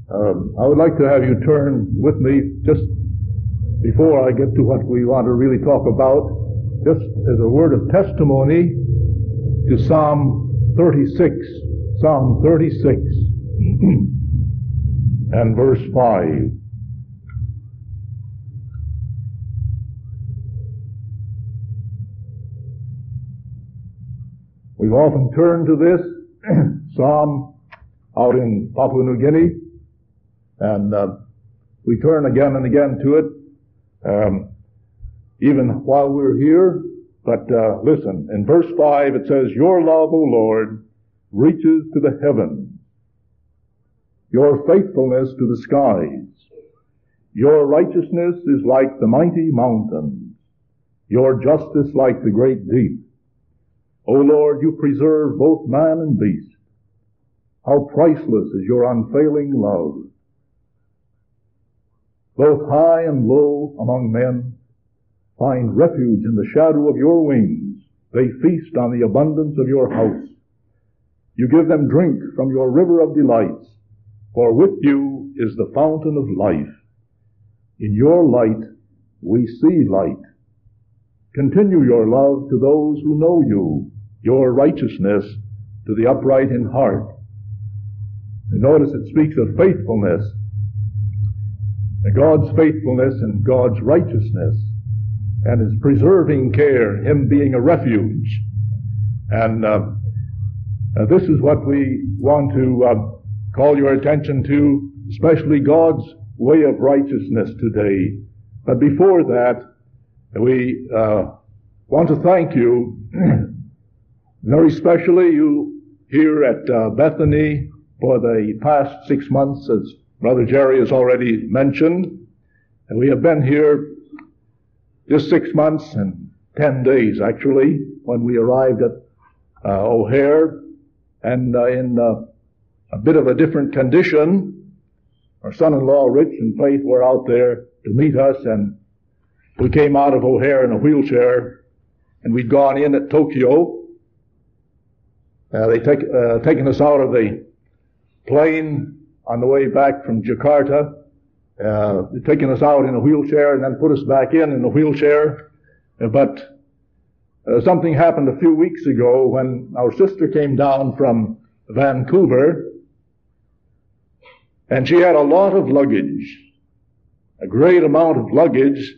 I would like to have you turn with me, just before I get to what we want to really talk about, just as a word of testimony, to Psalm 36. Psalm 36 and verse 5. We've often turned to this psalm out in Papua New Guinea, and we turn again and again to it, even while we're here. But listen, in verse 5 it says, "Your love, O Lord, reaches to the heavens, your faithfulness to the skies. Your righteousness is like the mighty mountains, your justice like the great deep. O Lord, you preserve both man and beast. How priceless is your unfailing love. Both high and low among men find refuge in the shadow of your wings. They feast on the abundance of your house. You give them drink from your river of delights, for with you is the fountain of life. In your light we see light. Continue your love to those who know you, your righteousness to the upright in heart." And notice it speaks of faithfulness, God's faithfulness and God's righteousness, and His preserving care, Him being a refuge. And this is what we want to call your attention to, especially God's way of righteousness today. But before that, we want to thank you, very especially you here at Bethany, for the past 6 months, as Brother Jerry has already mentioned. And we have been here just 6 months and 10 days, actually, when we arrived at O'Hare, and in a bit of a different condition. Our son-in-law, Rich and Faith, were out there to meet us, and we came out of O'Hare in a wheelchair, and we'd gone in at Tokyo. They'd taken us out of the plane on the way back from Jakarta. They'd taken us out in a wheelchair and then put us back in a wheelchair. But something happened a few weeks ago when our sister came down from Vancouver, and she had a lot of luggage, a great amount of luggage.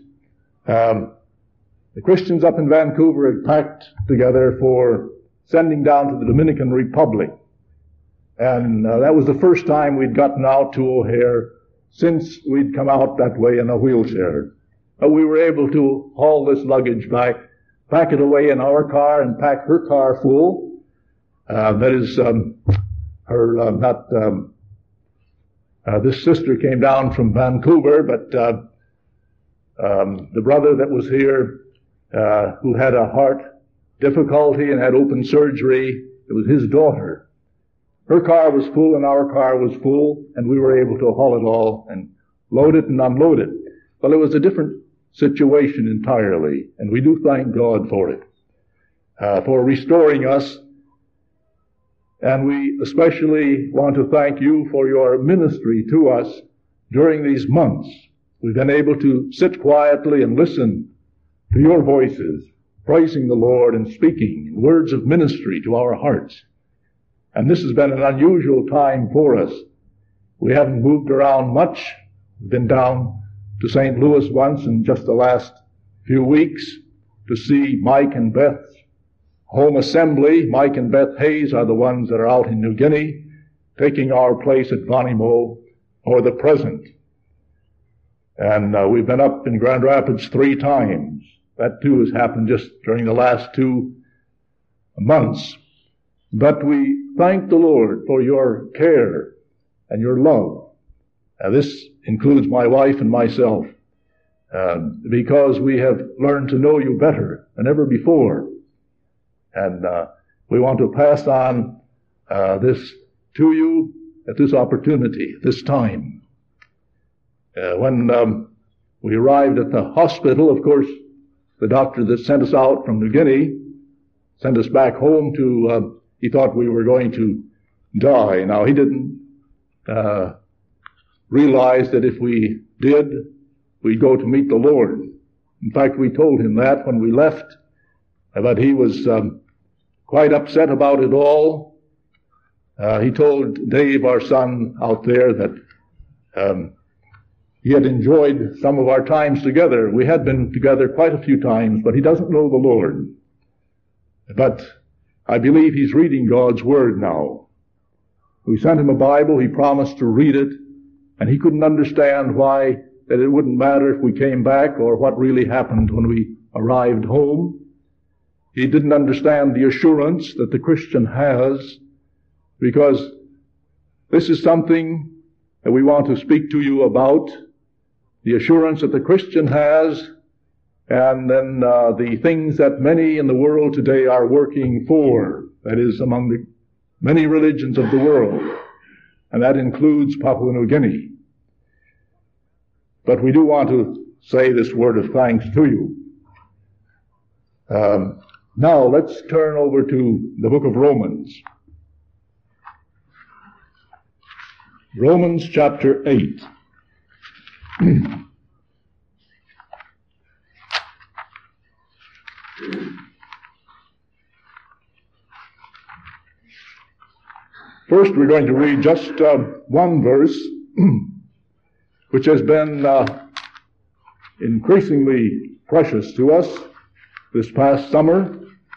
The Christians up in Vancouver had packed together for sending down to the Dominican Republic. And that was the first time we'd gotten out to O'Hare since we'd come out that way in a wheelchair. But we were able to haul this luggage back, pack it away in our car, and pack her car full. That is, this sister came down from Vancouver, but the brother that was here, who had a heart difficulty and had open surgery, it was his daughter. Her car was full and our car was full, and we were able to haul it all and load it and unload it. Well, it was a different situation entirely, and we do thank God for it, for restoring us. And we especially want to thank you for your ministry to us during these months. We've been able to sit quietly and listen to your voices, praising the Lord and speaking words of ministry to our hearts. And this has been an unusual time for us. We haven't moved around much. We've been down to St. Louis once in just the last few weeks to see Mike and Beth's home assembly. Mike and Beth Hayes are the ones that are out in New Guinea, taking our place at Vanimo for the present. And we've been up in Grand Rapids 3 times. That too has happened just during the last 2 months. But we thank the Lord for your care and your love. This includes my wife and myself, because we have learned to know you better than ever before. And we want to pass on this to you at this opportunity, this time. When we arrived at the hospital, of course, the doctor that sent us out from New Guinea sent us back home he thought we were going to die. Now, he didn't realized that if we did, we'd go to meet the Lord. In fact, we told him that when we left, but he was quite upset about it all. He told Dave, our son out there, that he had enjoyed some of our times together. We had been together quite a few times, but he doesn't know the Lord. But I believe he's reading God's Word now. We sent him a Bible. He promised to read it, and he couldn't understand why that it wouldn't matter if we came back or what really happened when we arrived home. He didn't understand the assurance that the Christian has, because this is something that we want to speak to you about, the assurance that the Christian has, and then the things that many in the world today are working for, that is, among the many religions of the world, and that includes Papua New Guinea. But we do want to say this word of thanks to you. Now let's turn over to the book of Romans. Romans chapter 8. First, we're going to read just one verse, which has been increasingly precious to us this past summer.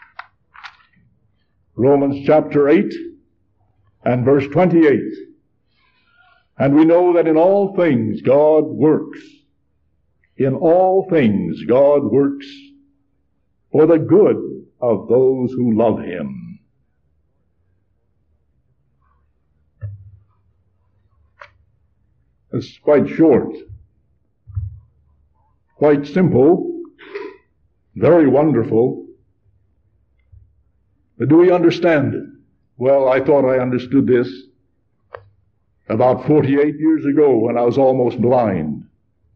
Romans chapter 8 and verse 28. And we know that in all things God works. In all things God works for the good of those who love him. It's quite short, quite simple, very wonderful. But do we understand it? Well, I thought I understood this about 48 years ago when I was almost blind.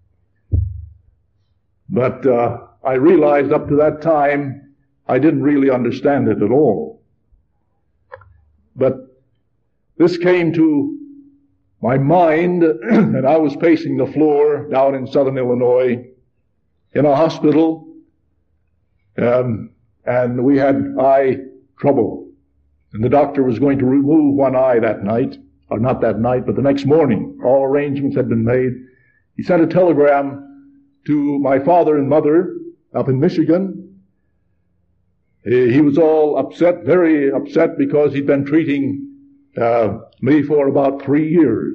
But I realized up to that time I didn't really understand it at all. But this came to my mind, and I was pacing the floor down in southern Illinois in a hospital, and we had eye trouble. And the doctor was going to remove one eye that night, or not that night, but the next morning. All arrangements had been made. He sent a telegram to my father and mother up in Michigan. He was all upset, very upset, because he'd been treating me for about 3 years.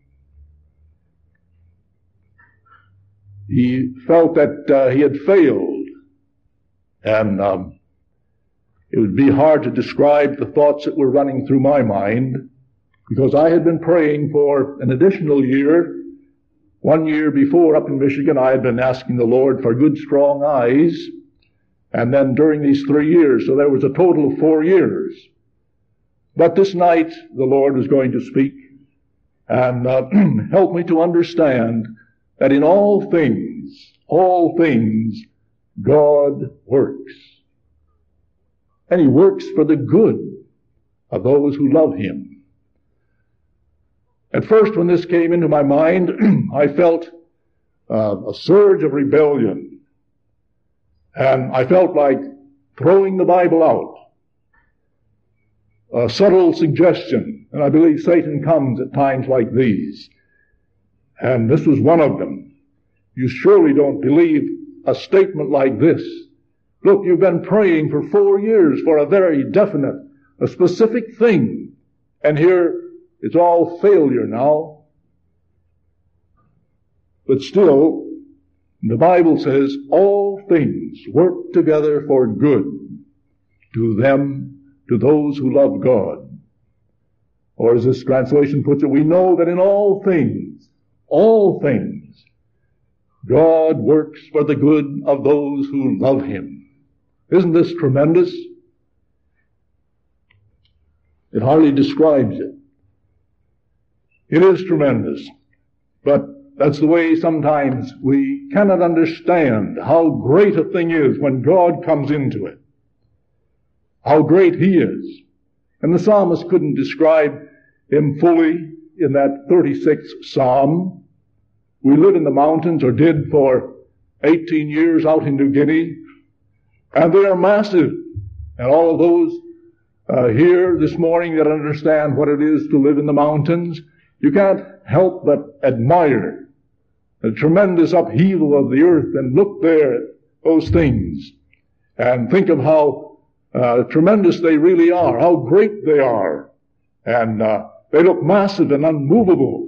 He felt that he had failed, and it would be hard to describe the thoughts that were running through my mind, because I had been praying for an additional year. 1 year before up in Michigan, I had been asking the Lord for good, strong eyes, and then during these 3 years, so there was a total of 4 years. But this night, the Lord was going to speak and help me to understand that in all things, God works. And he works for the good of those who love him. At first, when this came into my mind, I felt a surge of rebellion. And I felt like throwing the Bible out. A subtle suggestion, and I believe Satan comes at times like these. And this was one of them. You surely don't believe a statement like this. Look, you've been praying for 4 years for a very definite, a specific thing, and here it's all failure now. But still, the Bible says all things work together for good to them, to those who love God. Or as this translation puts it, we know that in all things, God works for the good of those who love him. Isn't this tremendous? It hardly describes it. It is tremendous. But that's the way sometimes we cannot understand how great a thing is when God comes into it. How great he is. And the psalmist couldn't describe him fully in that 36th Psalm. We live in the mountains, or did for 18 years out in New Guinea, and they are massive. And all of those here this morning that understand what it is to live in the mountains, you can't help but admire the tremendous upheaval of the earth and look there at those things and think of how tremendous they really are, how great they are. And they look massive and unmovable.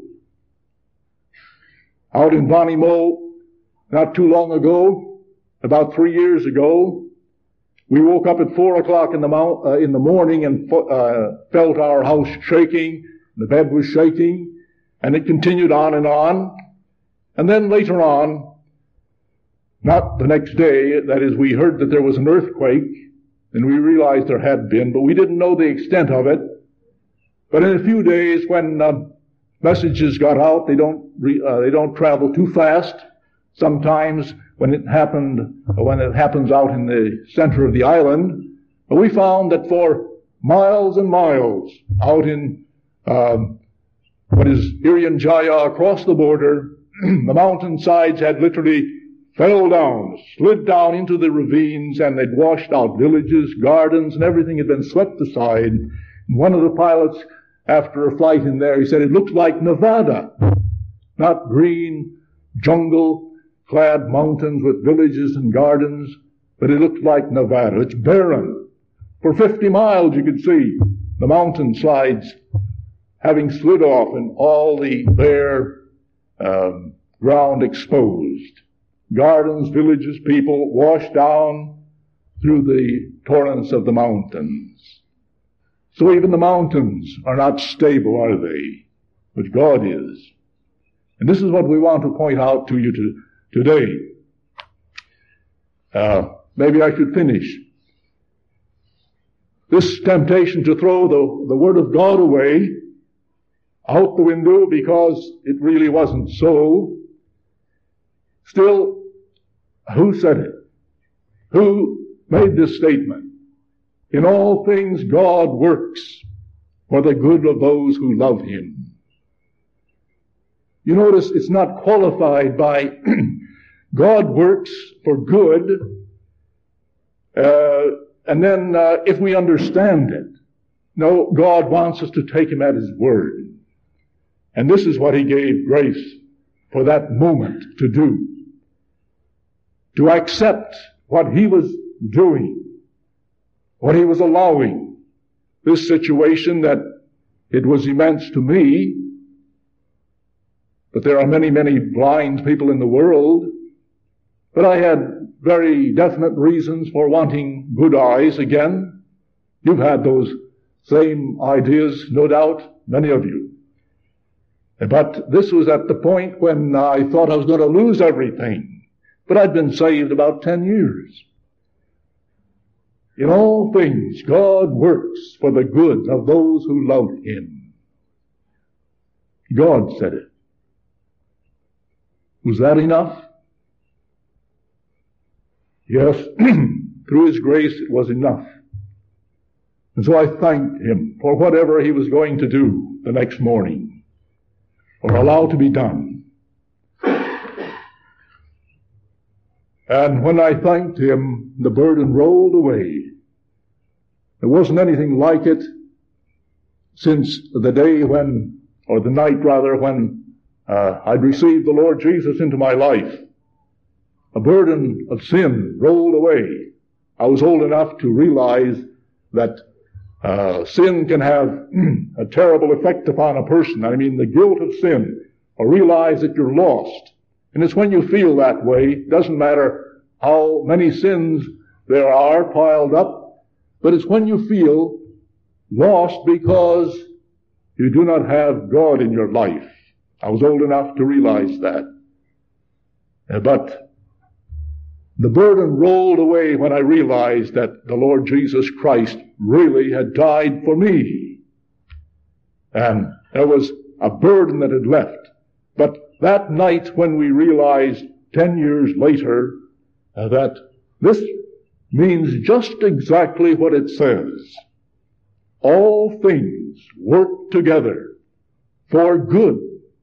Out in Bonnie-Mo, not too long ago, about 3 years ago, we woke up at 4 o'clock in the morning and felt our house shaking. The bed was shaking, and it continued on and on. And then later on, not the next day, that is, we heard that there was an earthquake, and we realized there had been, but we didn't know the extent of it. But in a few days, when messages got out, they don't travel too fast. Sometimes when it happens out in the center of the island, but we found that for miles and miles out in what is Irian Jaya across the border, the mountainsides had literally fell down, slid down into the ravines, and they'd washed out villages, gardens, and everything had been swept aside. And one of the pilots, after a flight in there, he said, it looks like Nevada. Not green, jungle-clad mountains with villages and gardens, but it looked like Nevada. It's barren. For 50 miles you could see the mountainsides having slid off and all the bare ground exposed. Gardens, villages, people washed down through the torrents of the mountains. So even the mountains are not stable, are they? But God is. And this is what we want to point out to you today. Maybe I should finish. This temptation to throw the Word of God away, out the window, because it really wasn't so. Still, who said it? Who made this statement? In all things God works for the good of those who love Him. You notice it's not qualified by God works for good, and then if we understand it. No, God wants us to take Him at His word. And this is what He gave grace for that moment to do. To accept what He was doing, what He was allowing, this situation that it was immense to me, but there are many, many blind people in the world. But I had very definite reasons for wanting good eyes again. You've had those same ideas, no doubt, many of you. But this was at the point when I thought I was going to lose everything. But I'd been saved about 10 years. In all things, God works for the good of those who love Him. God said it. Was that enough? Yes, through His grace it was enough. And so I thanked Him for whatever He was going to do the next morning, or allow to be done. And when I thanked Him, the burden rolled away. There wasn't anything like it since the day when, or the night rather, when I'd received the Lord Jesus into my life. A burden of sin rolled away. I was old enough to realize that sin can have a terrible effect upon a person. I mean, the guilt of sin, or realize that you're lost. And it's when you feel that way, it doesn't matter how many sins there are piled up, but it's when you feel lost because you do not have God in your life. I was old enough to realize that. But the burden rolled away when I realized that the Lord Jesus Christ really had died for me. And there was a burden that had left. But that night when we realized 10 years later that this means just exactly what it says. All things work together for good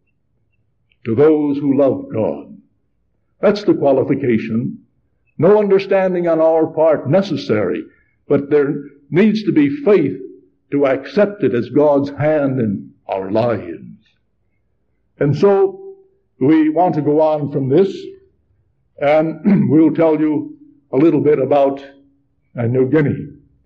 to those who love God. That's the qualification. No understanding on our part necessary, but there needs to be faith to accept it as God's hand in our lives. And so we want to go on from this, and we'll tell you a little bit about New Guinea.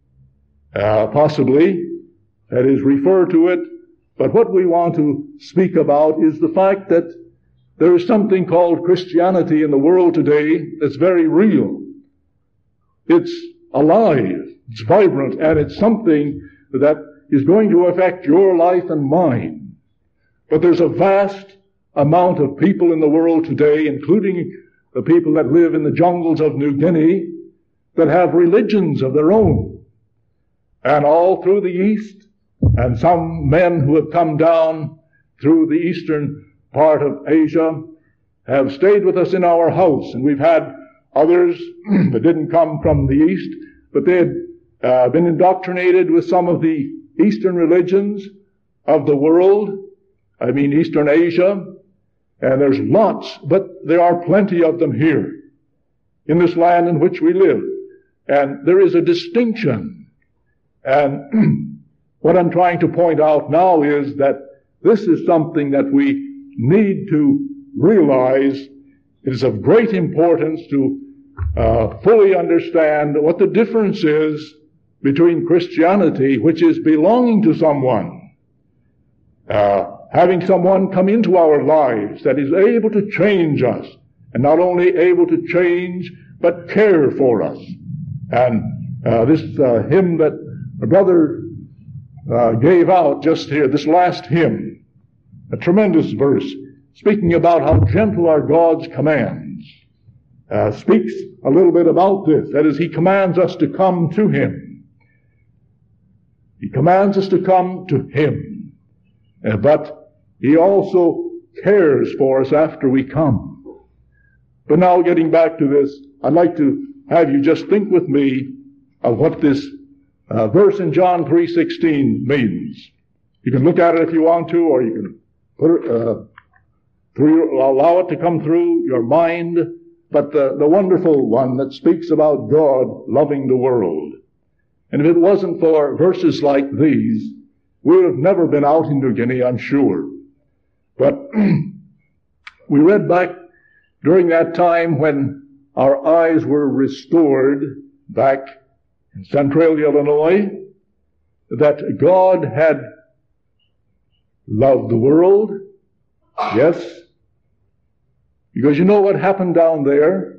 Possibly, that is, refer to it, but what we want to speak about is the fact that there is something called Christianity in the world today that's very real. It's alive, it's vibrant, and it's something that is going to affect your life and mine. But there's a vast amount of people in the world today, including the people that live in the jungles of New Guinea, that have religions of their own. And all through the East, and some men who have come down through the eastern part of Asia have stayed with us in our house. And we've had others that didn't come from the East, but they had been indoctrinated with some of the Eastern religions of the world. I mean Eastern Asia. And there's lots, but there are plenty of them here in this land in which we live. And there is a distinction. And what I'm trying to point out now is that this is something that we need to realize. It is of great importance to fully understand what the difference is between Christianity, which is belonging to someone, having someone come into our lives that is able to change us, and not only able to change, but care for us. And this hymn that my brother gave out just here, this last hymn, a tremendous verse, speaking about how gentle are God's commands, speaks a little bit about this. That is, He commands us to come to Him. He commands us to come to Him. But He also cares for us after we come. But now, getting back to this, I'd like to have you just think with me of what this verse in John 3:16 means. You can look at it if you want to, or you can put it, allow it to come through your mind. But the wonderful one that speaks about God loving the world. And if it wasn't for verses like these, we would have never been out in New Guinea, I'm sure. But we read back during that time when our eyes were restored back in Centralia, Illinois, that God had loved the world. Yes. Because you know what happened down there?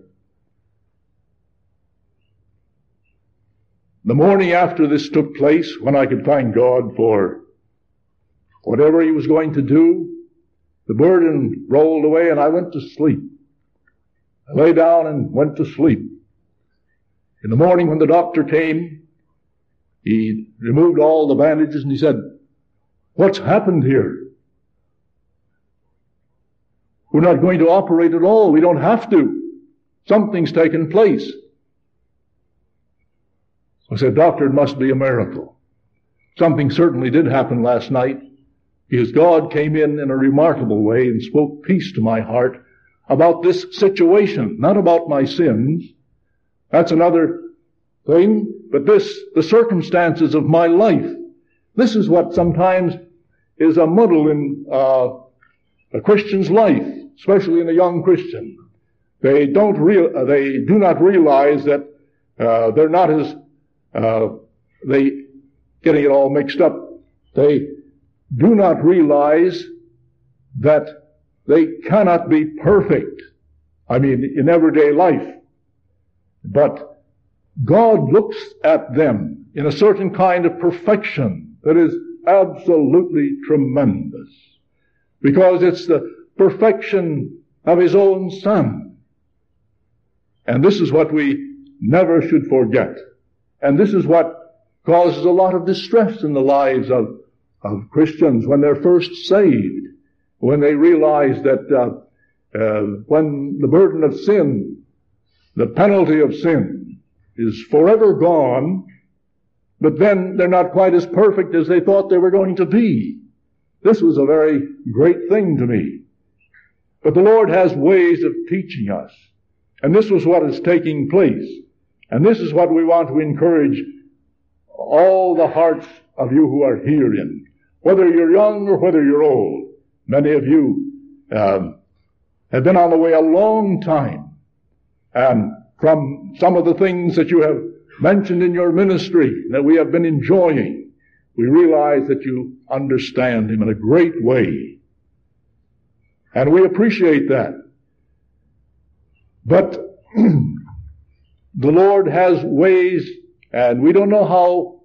The morning after this took place, when I could thank God for whatever He was going to do, the burden rolled away and I went to sleep. I lay down and went to sleep. In the morning when the doctor came, he removed all the bandages and he said, "What's happened here? We're not going to operate at all. We don't have to. Something's taken place." I said, "Doctor, it must be a miracle. Something certainly did happen last night, because God came in a remarkable way and spoke peace to my heart about this situation, not about my sins. That's another thing, but the circumstances of my life. This is what sometimes is a muddle in a Christian's life, especially in a young Christian. They do not realize that they're not as getting it all mixed up. They do not realize that they cannot be perfect. I mean, in everyday life. But God looks at them in a certain kind of perfection that is absolutely tremendous. Because it's the perfection of His own Son. And this is what we never should forget. And this is what causes a lot of distress in the lives of Christians when they're first saved. When they realize that when the burden of sin, the penalty of sin, is forever gone, but then they're not quite as perfect as they thought they were going to be. this was a very great thing to me. But the Lord has ways of teaching us. And this was what is taking place. And this is what we want to encourage all the hearts of you who are herein, whether you're young or whether you're old. Many of you have been on the way a long time. And from some of the things that you have mentioned in your ministry that we have been enjoying, we realize that you understand Him in a great way. And we appreciate that. But the Lord has ways, and we don't know how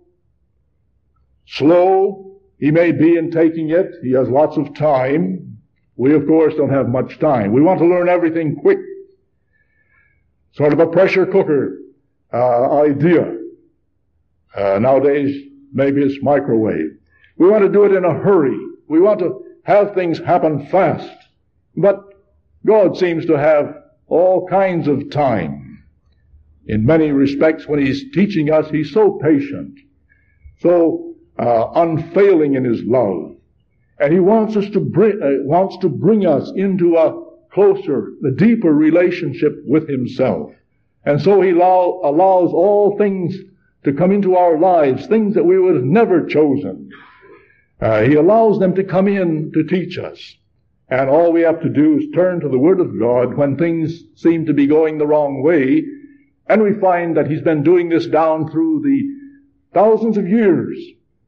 slow He may be in taking it. He has lots of time. We, of course, don't have much time. We want to learn everything quick. Sort of a pressure cooker idea. Nowadays, maybe it's microwave. We want to do it in a hurry. We want to have things happen fast. But God seems to have all kinds of time. In many respects, when He's teaching us, He's so patient, so unfailing in His love. And He wants to bring us into a closer, a deeper relationship with Himself. And so He allows all things to come into our lives, things that we would have never chosen. He allows them to come in to teach us. And all we have to do is turn to the Word of God when things seem to be going the wrong way. And we find that He's been doing this down through the thousands of years.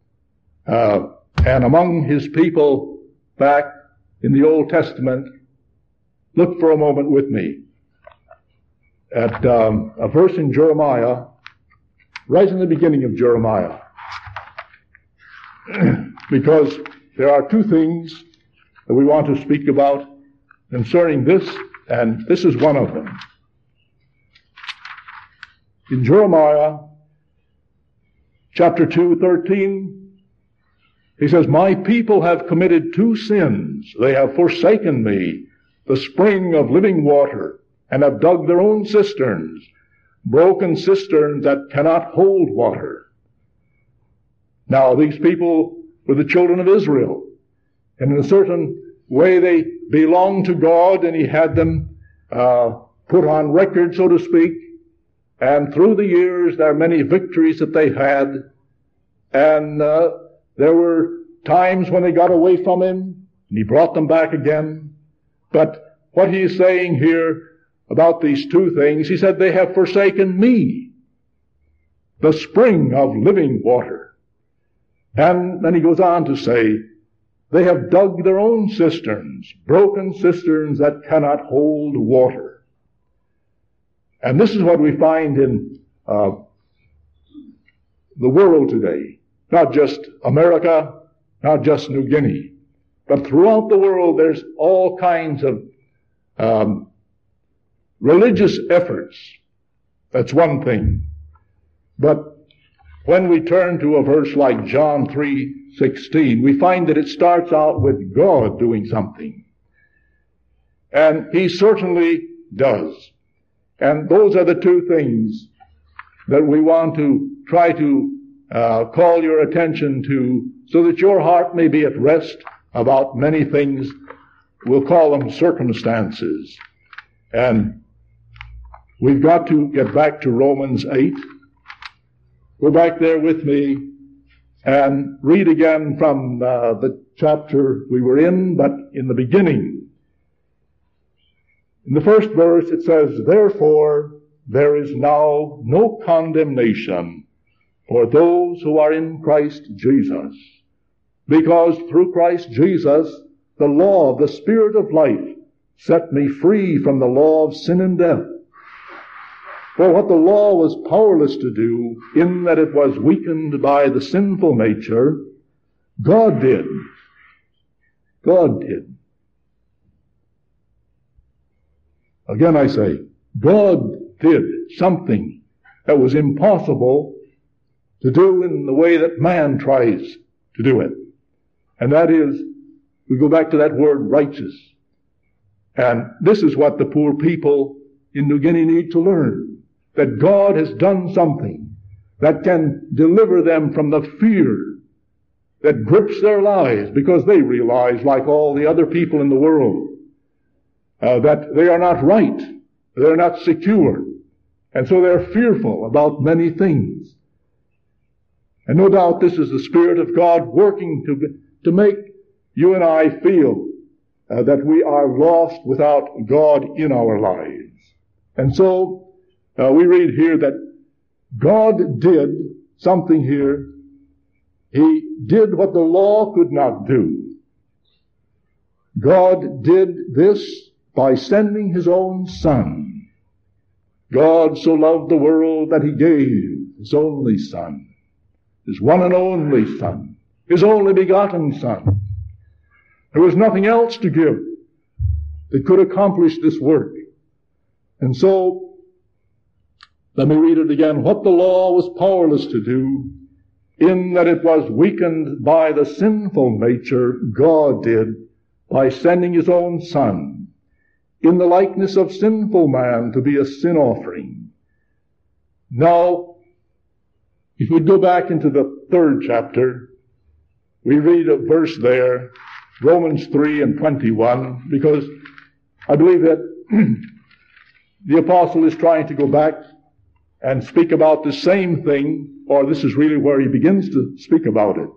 And among His people back in the Old Testament, look for a moment with me at a verse in Jeremiah, right in the beginning of Jeremiah. Because there are two things that we want to speak about concerning this, and this is one of them. In Jeremiah chapter 2:13, he says, "My people have committed two sins. They have forsaken me, the spring of living water, and have dug their own cisterns, broken cisterns that cannot hold water." Now, these people were the children of Israel, and in a certain way they belonged to God, and He had them put on record, so to speak. And through the years, there are many victories that they had, and there were times when they got away from Him, and He brought them back again. But what He is saying here about these two things, He said, they have forsaken me, the spring of living water. And then He goes on to say, they have dug their own cisterns, broken cisterns that cannot hold water. And this is what we find in the world today. Not just America, not just New Guinea, but throughout the world there's all kinds of religious efforts. That's one thing. But when we turn to a verse like John 3:16, we find that it starts out with God doing something. And He certainly does. And those are the two things that we want to try to call your attention to, so that your heart may be at rest about many things. We'll call them circumstances. And we've got to get back to Romans 8. Go back there with me and read again from the chapter we were in, but in the beginning. In the first verse it says, "Therefore there is now no condemnation for those who are in Christ Jesus, because through Christ Jesus the law of the Spirit of life set me free from the law of sin and death. For what the law was powerless to do, in that it was weakened by the sinful nature, God did." God did. Again I say, God did something that was impossible to do in the way that man tries to do it. And that is, we go back to that word righteous. And this is what the poor people in New Guinea need to learn. That God has done something that can deliver them from the fear that grips their lives because they realize, like all the other people in the world, that they are not right, they're not secure, and so they're fearful about many things. And no doubt this is the Spirit of God working to make you and I feel that we are lost without God in our lives. And so we read here that God did something here. He did what the law could not do. God did this by sending His own Son. God so loved the world that He gave His only Son, His one and only Son, His only begotten Son. There was nothing else to give that could accomplish this work. And so, let me read it again. What the law was powerless to do, in that it was weakened by the sinful nature, God did by sending His own Son in the likeness of sinful man to be a sin offering. Now, if we go back into the 3rd chapter, we read a verse there, Romans 3:21, because I believe that the apostle is trying to go back and speak about the same thing, or this is really where he begins to speak about it.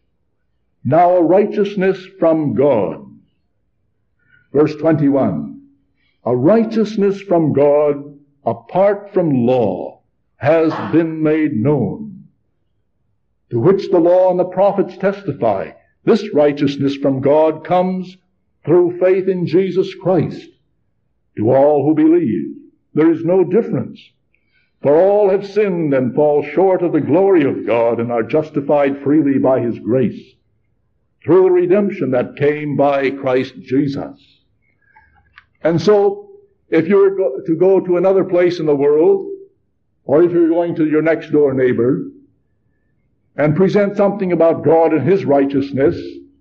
Now a righteousness from God. Verse 21. A righteousness from God apart from law has been made known, to which the law and the prophets testify. This righteousness from God comes through faith in Jesus Christ to all who believe. There is no difference. For all have sinned and fall short of the glory of God and are justified freely by His grace through the redemption that came by Christ Jesus. And so, if you're to go to another place in the world, or if you're going to your next door neighbor and present something about God and His righteousness,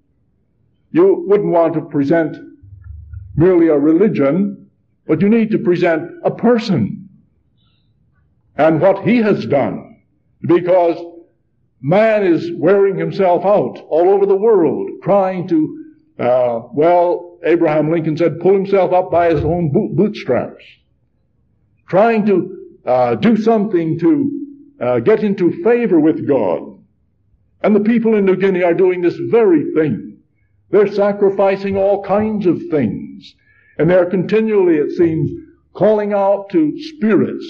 you wouldn't want to present merely a religion, but you need to present a person and what He has done, because man is wearing himself out all over the world, trying to, Abraham Lincoln said, pull himself up by his own bootstraps, trying to do something to get into favor with God. And the people in New Guinea are doing this very thing. They're sacrificing all kinds of things, and they're continually, it seems, calling out to spirits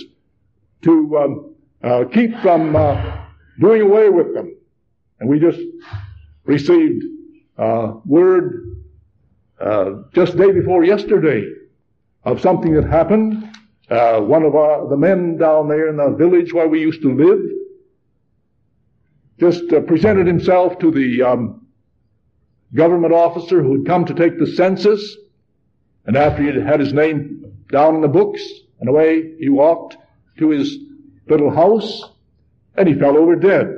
to keep from doing away with them. And we just received word just day before yesterday of something that happened. One of the men down there in the village where we used to live just presented himself to the government officer who had come to take the census, and after he had had his name down in the books, and away he walked to his little house, and he fell over dead.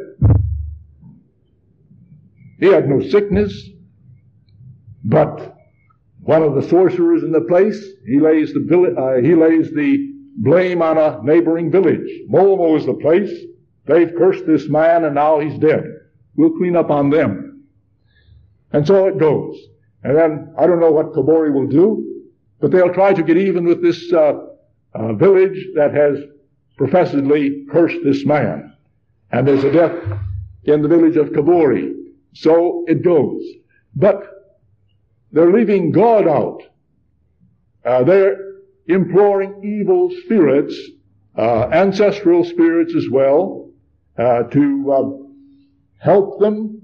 He had no sickness, but one of the sorcerers in the place, he lays the blame on a neighboring village. Momo is the place. They've cursed this man, and now he's dead. We'll clean up on them. And so it goes. And then, I don't know what Kabori will do, but they'll try to get even with this village that has professedly cursed this man. And there's a death in the village of Kabori. So it goes. But they're leaving God out. They're imploring evil spirits, ancestral spirits as well, to help them,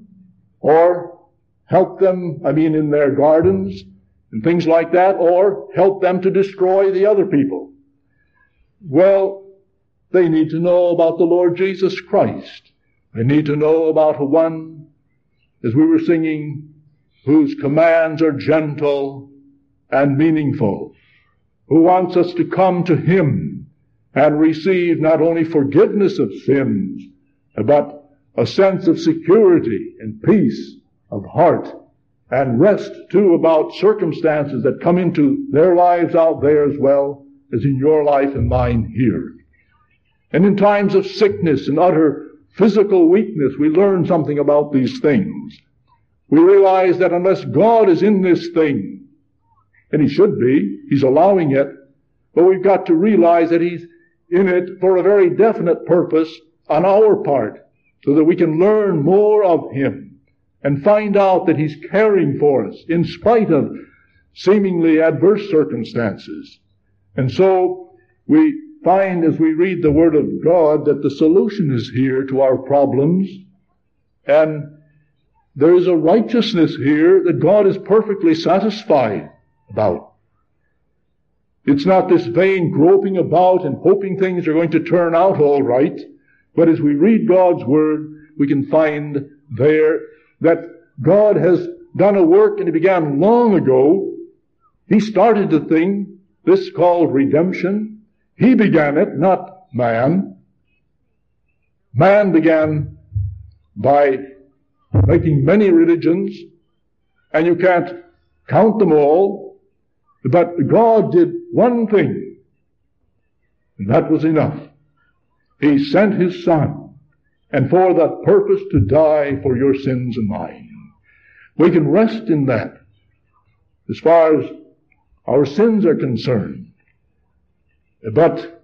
in their gardens and things like that, or help them to destroy the other people. Well, they need to know about the Lord Jesus Christ. They need to know about one, as we were singing, whose commands are gentle and meaningful, who wants us to come to Him and receive not only forgiveness of sins, but a sense of security and peace of heart, and rest too about circumstances that come into their lives out there as well as in your life and mine here. And in times of sickness and utter physical weakness, we learn something about these things. We realize that unless God is in this thing, and He should be, He's allowing it, but we've got to realize that He's in it for a very definite purpose on our part, so that we can learn more of Him and find out that He's caring for us in spite of seemingly adverse circumstances. And so we find as we read the Word of God that the solution is here to our problems, and there is a righteousness here that God is perfectly satisfied about. It's not this vain groping about and hoping things are going to turn out all right, but as we read God's Word, we can find there that God has done a work, and He began long ago. He started the thing, this called redemption. He began it, not man. Man began by making many religions, and you can't count them all, but God did one thing, and that was enough. He sent His Son, and for that purpose to die for your sins and mine. We can rest in that as far as our sins are concerned. But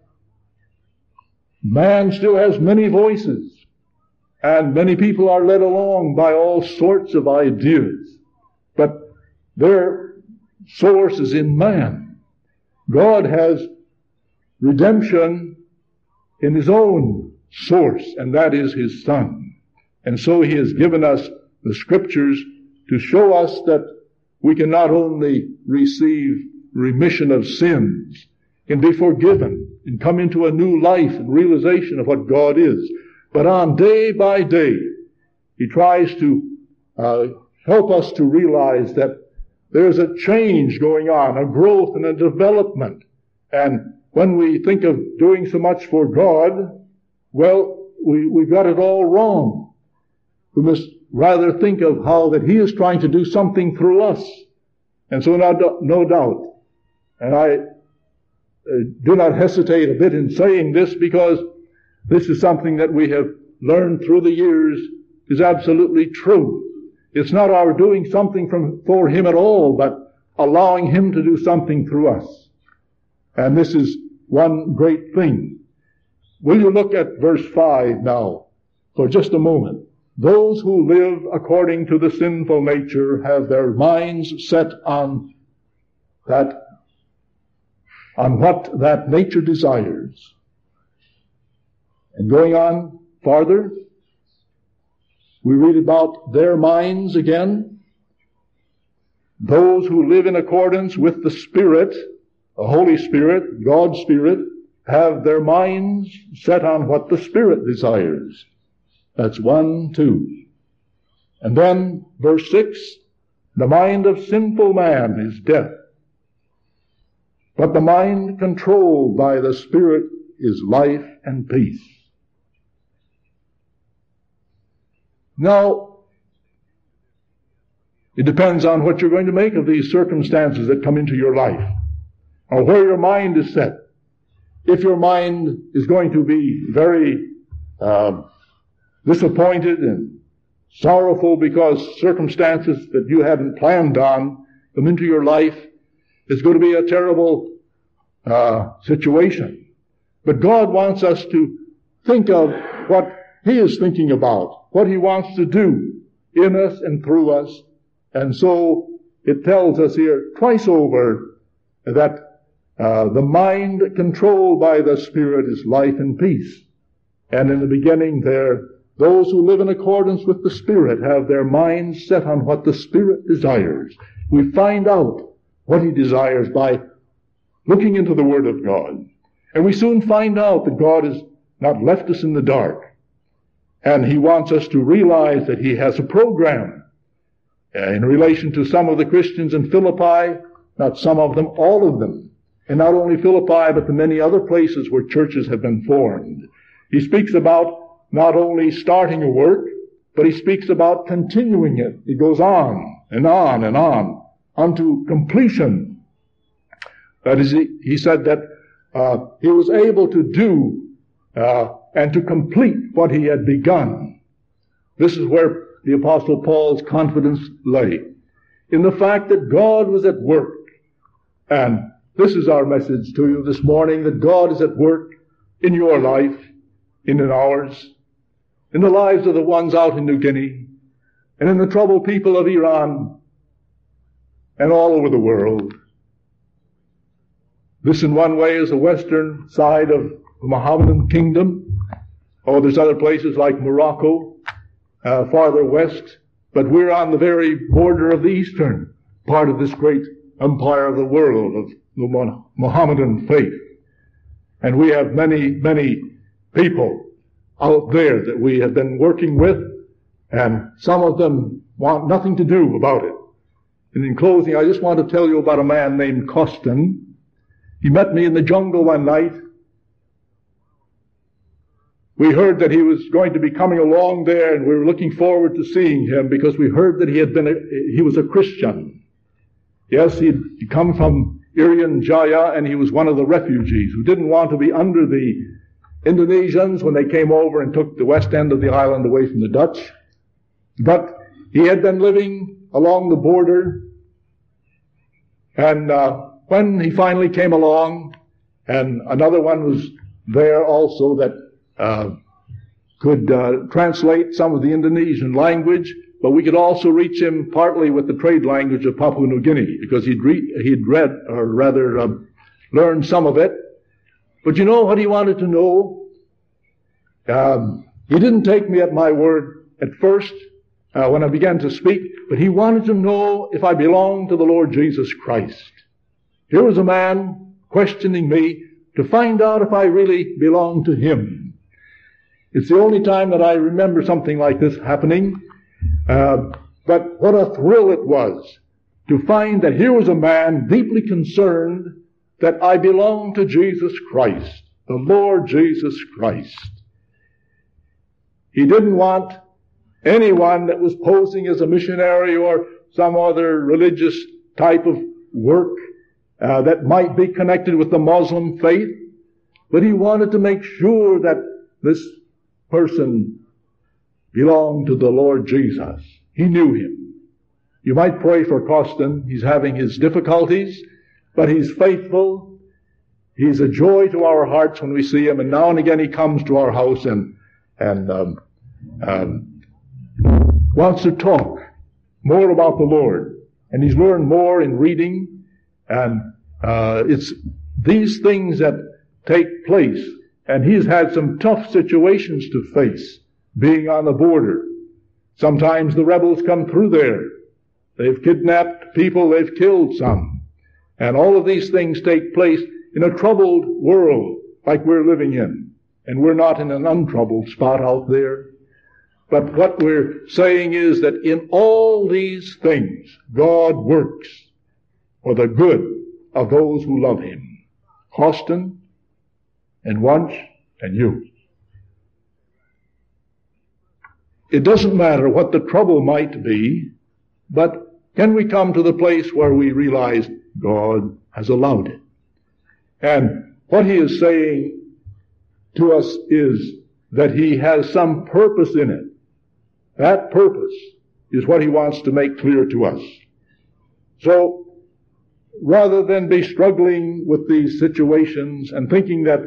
man still has many voices, and many people are led along by all sorts of ideas. But their source is in man. God has redemption in His own source, and that is His Son. And so He has given us the Scriptures to show us that we can not only receive remission of sins, can be forgiven, and come into a new life and realization of what God is, but on day by day, He tries to help us to realize that there's a change going on, a growth and a development. And when we think of doing so much for God, well, we've got it all wrong. We must rather think of how that He is trying to do something through us. And so no doubt, and I do not hesitate a bit in saying this, because this is something that we have learned through the years is absolutely true. It's not our doing something for Him at all, but allowing Him to do something through us. And this is one great thing. Will you look at verse 5 now for just a moment? Those who live according to the sinful nature have their minds set on what that nature desires. And going on farther, we read about their minds again. Those who live in accordance with the Spirit, the Holy Spirit, God's Spirit, have their minds set on what the Spirit desires. That's 1, 2. And then, verse 6, the mind of sinful man is death, but the mind controlled by the Spirit is life and peace. Now, it depends on what you're going to make of these circumstances that come into your life, or where your mind is set. If your mind is going to be very disappointed and sorrowful because circumstances that you hadn't planned on come into your life, it's going to be a terrible situation. But God wants us to think of what He is thinking about, what He wants to do in us and through us. And so it tells us here twice over that the mind controlled by the Spirit is life and peace. And in the beginning there, those who live in accordance with the Spirit have their minds set on what the Spirit desires. We find out what He desires by looking into the Word of God. And we soon find out that God has not left us in the dark. And He wants us to realize that He has a program in relation to some of the Christians in Philippi, not some of them, all of them. And not only Philippi, but the many other places where churches have been formed. He speaks about not only starting a work, but He speaks about continuing it. It goes on and on and on, unto completion. That is, He said that He was able to do and to complete what he had begun. This is where the Apostle Paul's confidence lay, in the fact that God was at work. And this is our message to you this morning, that God is at work in your life, and in ours, in the lives of the ones out in New Guinea, and in the troubled people of Iran, and all over the world. This in one way is the western side of the Mohammedan kingdom. Oh, there's other places like Morocco, farther west, but we're on the very border of the eastern part of this great empire of the world, of the Mohammedan faith. And we have many, many people out there that we have been working with, and some of them want nothing to do about it. And in closing, I just want to tell you about a man named Costin. He met me in the jungle one night. We heard that he was going to be coming along there, and we were looking forward to seeing him because we heard that he was a Christian. Yes, he'd come from Irian Jaya, and he was one of the refugees who didn't want to be under the Indonesians when they came over and took the west end of the island away from the Dutch. But he had been living along the border, and when he finally came along, and another one was there also that could translate some of the Indonesian language, but we could also reach him partly with the trade language of Papua New Guinea, because he'd read, or rather learned some of it. But you know what he wanted to know? He didn't take me at my word at first when I began to speak, but he wanted to know if I belonged to the Lord Jesus Christ. Here was a man questioning me to find out if I really belonged to him. It's the only time that I remember something like this happening. But what a thrill it was to find that here was a man deeply concerned that I belonged to Jesus Christ, the Lord Jesus Christ. He didn't want anyone that was posing as a missionary or some other religious type of work that might be connected with the Muslim faith, but he wanted to make sure that this person belonged to the Lord Jesus. He knew him. You might pray for Costin. He's having his difficulties, but he's faithful. He's a joy to our hearts when we see him, and now and again he comes to our house and wants to talk more about the Lord. And he's learned more in reading, and it's these things that take place. And he's had some tough situations to face, being on the border. Sometimes the rebels come through there. They've kidnapped people, they've killed some. And all of these things take place in a troubled world like we're living in. And we're not in an untroubled spot out there. But what we're saying is that in all these things, God works for the good of those who love him. Costin and Wunsch and you. It doesn't matter what the trouble might be, but can we come to the place where we realize God has allowed it? And what he is saying to us is that he has some purpose in it. That purpose is what he wants to make clear to us. So, rather than be struggling with these situations and thinking that,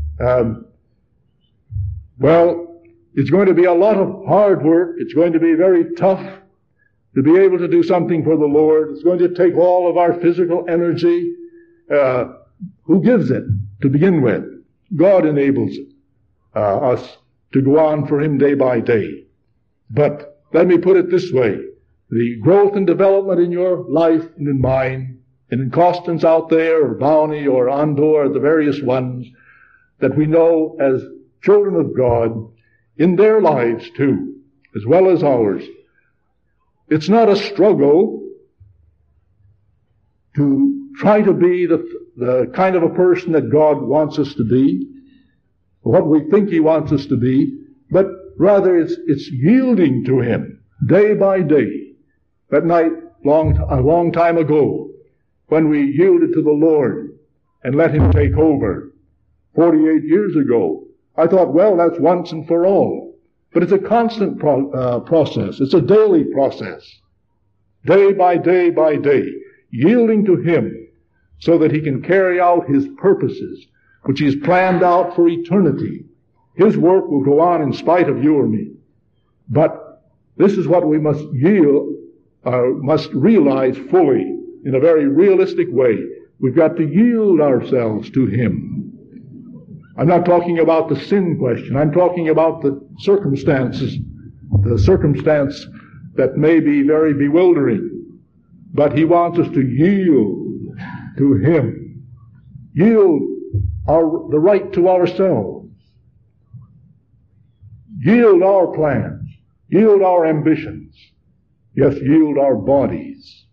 it's going to be a lot of hard work, it's going to be very tough to be able to do something for the Lord, it's going to take all of our physical energy, who gives it to begin with? God enables us to go on for him day by day. But let me put it this way. The growth and development in your life and in mine, and in Costin's out there, or Bounty, or Andor, the various ones that we know as children of God, in their lives too, as well as ours, it's not a struggle to try to be the kind of a person that God wants us to be, what we think he wants us to be, but rather it's yielding to him day by day. That night, a long time ago, when we yielded to the Lord and let him take over, 48 years ago, I thought, well, that's once and for all. But it's a constant process. It's a daily process. Day by day by day, yielding to Him so that He can carry out His purposes, which He's planned out for eternity. His work will go on in spite of you or me. But this is what we must must realize fully in a very realistic way. We've got to yield ourselves to Him. I'm not talking about the sin question. I'm talking about the circumstance that may be very bewildering. But He wants us to yield to Him. Yield the right to ourselves. Yield our plans. Yield our ambitions. Yes, yield our bodies.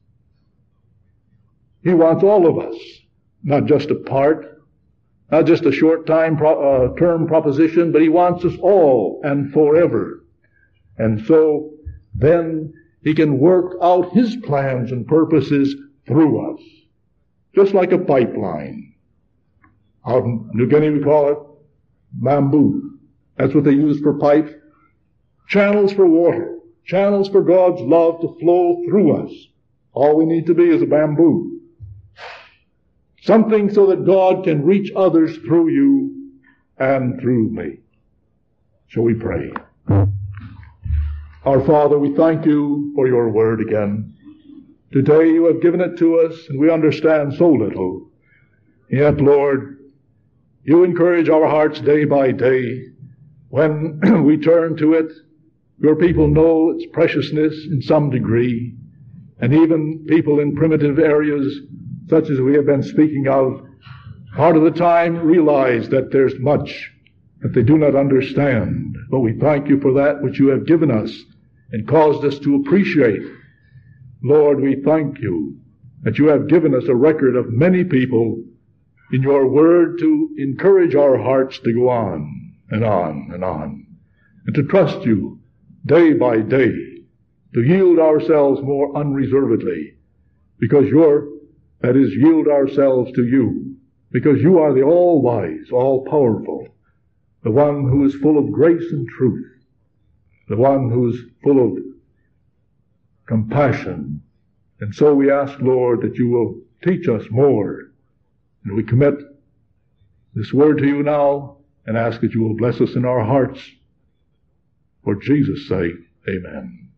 He wants all of us, not just a part, not just a short-term proposition, but He wants us all and forever. And so then He can work out His plans and purposes through us, just like a pipeline. Out in New Guinea we call it bamboo. That's what they use for pipes. Channels for water, channels for God's love to flow through us. All we need to be is a bamboo. Something so that God can reach others through you and through me. Shall we pray? Our Father, we thank You for Your word again. Today You have given it to us, and we understand so little. Yet, Lord, You encourage our hearts day by day. When we turn to it, Your people know its preciousness in some degree, and even people in primitive areas, such as we have been speaking of, part of the time realize that there's much that they do not understand. But we thank You for that which You have given us and caused us to appreciate. Lord, we thank You that You have given us a record of many people in Your word to encourage our hearts to go on and on and on, and to trust You day by day, to yield ourselves more unreservedly, because yield ourselves to You, because You are the all-wise, all-powerful, the one who is full of grace and truth, the one who is full of compassion. And so we ask, Lord, that You will teach us more, and we commit this word to You now, and ask that You will bless us in our hearts. For Jesus' sake, amen.